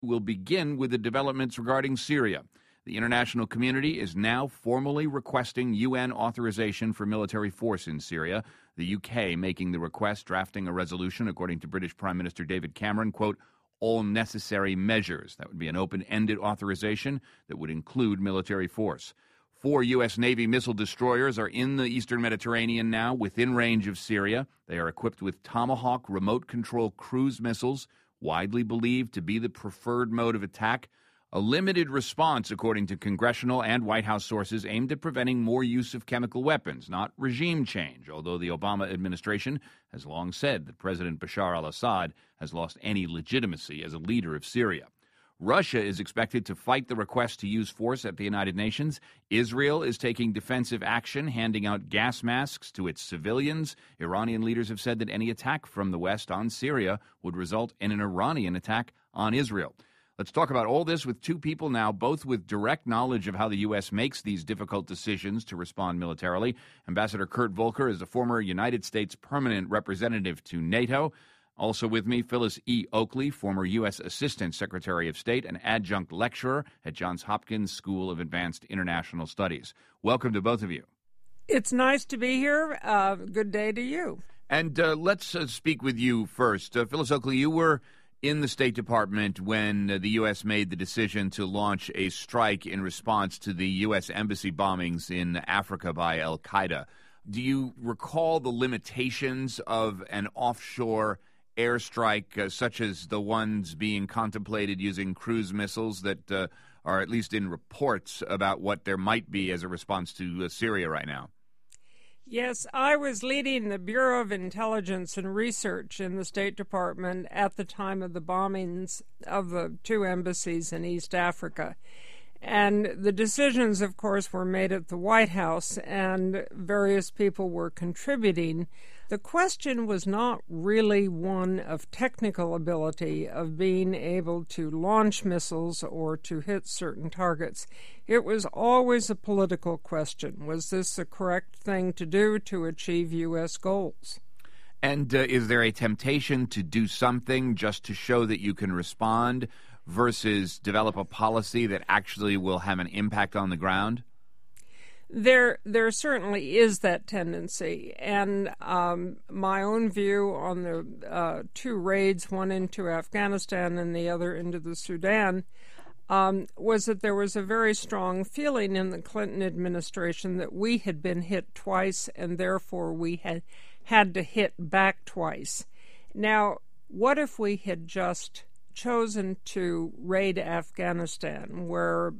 We'll begin with the developments regarding Syria. The international community is now formally requesting UN authorization for military force in Syria. The UK making the request, drafting a resolution, according to British Prime Minister David Cameron, quote, all necessary measures. That would be an open-ended authorization that would include military force. 4 U.S. Navy missile destroyers are in the eastern Mediterranean now, within range of Syria. They are equipped with Tomahawk remote-control cruise missiles, widely believed to be the preferred mode of attack. A limited response, according to congressional and White House sources, aimed at preventing more use of chemical weapons, not regime change, although the Obama administration has long said that President Bashar al-Assad has lost any legitimacy as a leader of Syria. Russia is expected to fight the request to use force at the United Nations. Israel is taking defensive action, handing out gas masks to its civilians. Iranian leaders have said that any attack from the West on Syria would result in an Iranian attack on Israel. Let's talk about all this with two people now, both with direct knowledge of how the U.S. makes these difficult decisions to respond militarily. Ambassador Kurt Volker is a former United States permanent representative to NATO. Also with me, Phyllis E. Oakley, former U.S. Assistant Secretary of State and adjunct lecturer at Johns Hopkins School of Advanced International Studies. Welcome to both of you. It's nice to be here. Good day to you. And let's speak with you first. Phyllis Oakley, you were in the State Department when the U.S. made the decision to launch a strike in response to the U.S. embassy bombings in Africa by al-Qaeda. Do you recall the limitations of an offshore airstrike such as the ones being contemplated using cruise missiles that are at least in reports about what there might be as a response to Syria right now? Yes, I was leading the Bureau of Intelligence and Research in the State Department at the time of the bombings of the 2 embassies in East Africa. And the decisions, of course, were made at the White House, and various people were contributing. The question was not really one of technical ability, of being able to launch missiles or to hit certain targets. It was always a political question. Was this the correct thing to do to achieve U.S. goals? And is there a temptation to do something just to show that you can respond versus develop a policy that actually will have an impact on the ground? There certainly is that tendency, and my own view on the 2 raids, one into Afghanistan and the other into the Sudan, was that there was a very strong feeling in the Clinton administration that we had been hit twice, and therefore we had to hit back twice. Now, what if we had just chosen to raid Afghanistan, where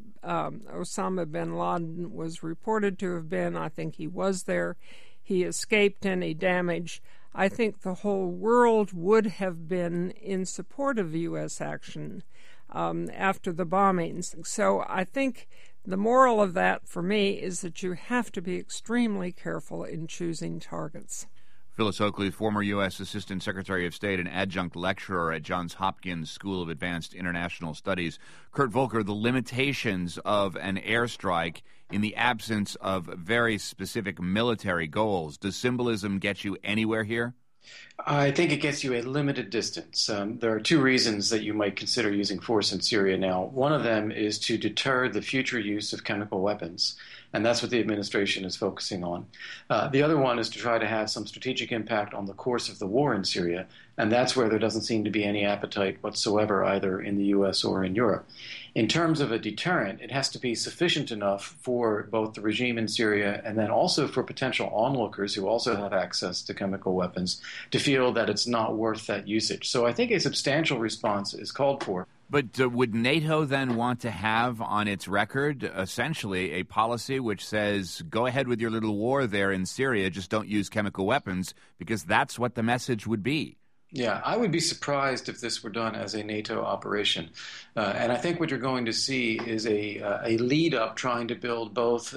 Osama bin Laden was reported to have been? I think he was there. He escaped any damage. I think the whole world would have been in support of U.S. action after the bombings. So I think the moral of that for me is that you have to be extremely careful in choosing targets. Phyllis Oakley, former U.S. Assistant Secretary of State and adjunct lecturer at Johns Hopkins School of Advanced International Studies. Kurt Volker, the limitations of an airstrike in the absence of very specific military goals. Does symbolism get you anywhere here? I think it gets you a limited distance. There are 2 reasons that you might consider using force in Syria now. One of them is to deter the future use of chemical weapons, and that's what the administration is focusing on. The other one is to try to have some strategic impact on the course of the war in Syria, and that's where there doesn't seem to be any appetite whatsoever either in the U.S. or in Europe. In terms of a deterrent, it has to be sufficient enough for both the regime in Syria and then also for potential onlookers who also have access to chemical weapons to feel that it's not worth that usage. So I think a substantial response is called for. But would NATO then want to have on its record essentially a policy which says, go ahead with your little war there in Syria, just don't use chemical weapons, because that's what the message would be? Yeah, I would be surprised if this were done as a NATO operation. And I think what you're going to see is a lead-up trying to build both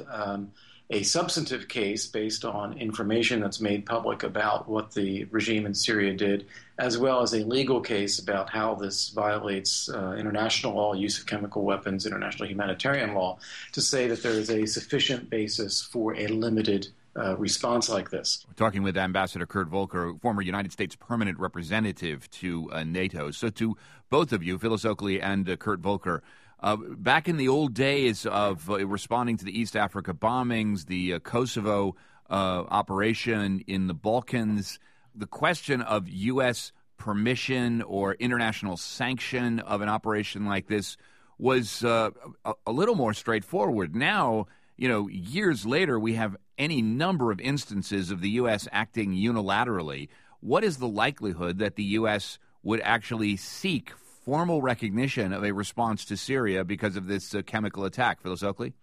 a substantive case based on information that's made public about what the regime in Syria did, as well as a legal case about how this violates international law, use of chemical weapons, international humanitarian law, to say that there is a sufficient basis for a limited response like this. We're talking with Ambassador Kurt Volker, former United States permanent representative to NATO. So to both of you, Phyllis Oakley and Kurt Volker, back in the old days of responding to the East Africa bombings, the Kosovo operation in the Balkans, the question of U.S. permission or international sanction of an operation like this was a little more straightforward. Now, years later, we have any number of instances of the U.S. acting unilaterally. What is the likelihood that the U.S. would actually seek formal recognition of a response to Syria because of this chemical attack? Phyllis Oakley?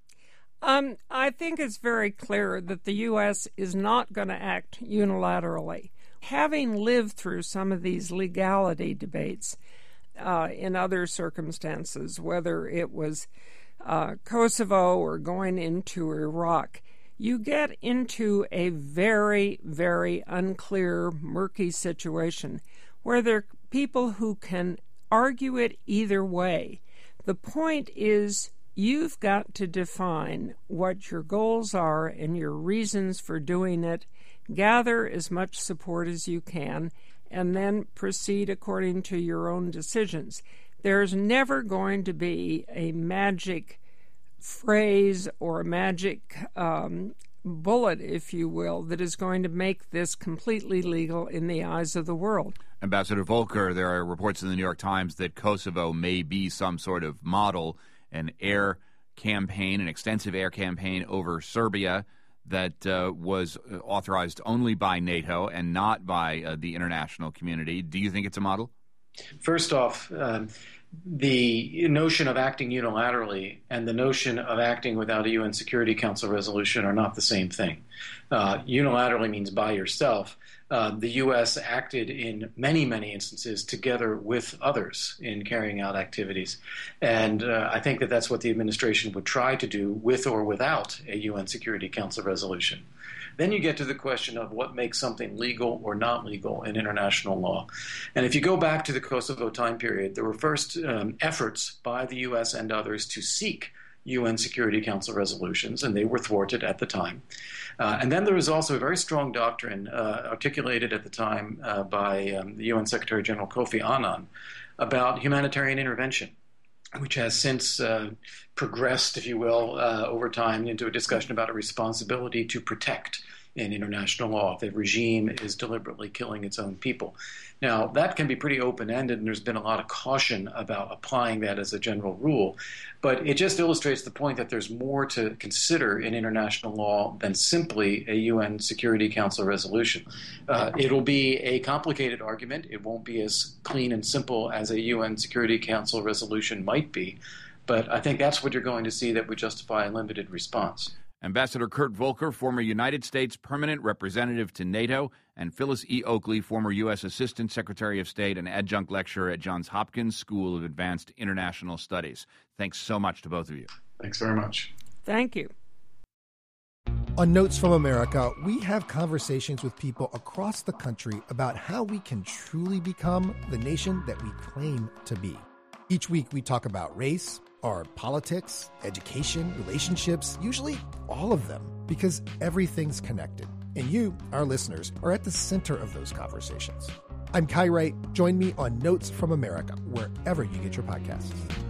I think it's very clear that the U.S. is not going to act unilaterally. Having lived through some of these legality debates in other circumstances, whether it was Kosovo or going into Iraq, you get into a very, very unclear, murky situation where there are people who can argue it either way. The point is you've got to define what your goals are and your reasons for doing it, gather as much support as you can, and then proceed according to your own decisions. There's never going to be a magic phrase or a magic bullet, if you will, that is going to make this completely legal in the eyes of the world. Ambassador Volker, there are reports in the New York Times that Kosovo may be some sort of model, an air campaign, an extensive air campaign over Serbia that was authorized only by NATO and not by the international community. Do you think it's a model? First off, the notion of acting unilaterally and the notion of acting without a UN Security Council resolution are not the same thing. Unilaterally means by yourself. The U.S. acted in many, many instances together with others in carrying out activities. And I think that that's what the administration would try to do with or without a UN Security Council resolution. Then you get to the question of what makes something legal or not legal in international law. And if you go back to the Kosovo time period, there were first efforts by the U.S. and others to seek UN Security Council resolutions, and they were thwarted at the time. And then there was also a very strong doctrine articulated at the time by the UN Secretary General Kofi Annan about humanitarian intervention, which has since progressed, if you will, over time into a discussion about a responsibility to protect in international law if the regime is deliberately killing its own people. Now, that can be pretty open-ended, and there's been a lot of caution about applying that as a general rule. But it just illustrates the point that there's more to consider in international law than simply a UN Security Council resolution. It'll be a complicated argument. It won't be as clean and simple as a UN Security Council resolution might be. But I think that's what you're going to see that would justify a limited response. Ambassador Kurt Volker, former United States permanent representative to NATO, and Phyllis E. Oakley, former U.S. Assistant Secretary of State and adjunct lecturer at Johns Hopkins School of Advanced International Studies. Thanks so much to both of you. Thanks very much. Thank you. On Notes from America, we have conversations with people across the country about how we can truly become the nation that we claim to be. Each week we talk about race, or politics, education, relationships, usually all of them, because everything's connected. And you, our listeners, are at the center of those conversations. I'm Kai Wright. Join me on Notes from America, wherever you get your podcasts.